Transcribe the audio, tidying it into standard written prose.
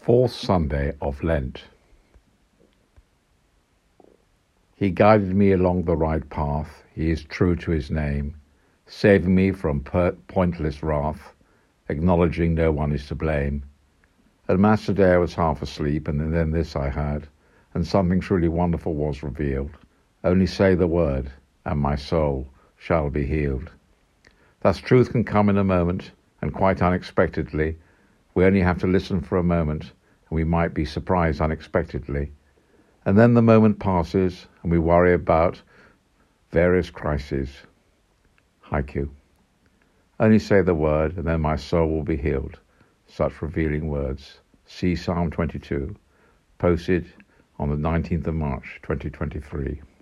Fourth Sunday of Lent. He guided me along the right path. He is true to his name, saving me from pointless wrath, acknowledging no one is to blame. At Mass today I was half asleep, and then this I heard, and something truly wonderful was revealed. Only say the word, and my soul shall be healed. Thus truth can come in a moment, and quite unexpectedly. We only have to listen for a moment, and we might be surprised unexpectedly. And then the moment passes, and we worry about various crises. Haiku. Only say the word, and then my soul will be healed. Such revealing words. See Psalm 22, posted on the 19th of March, 2023.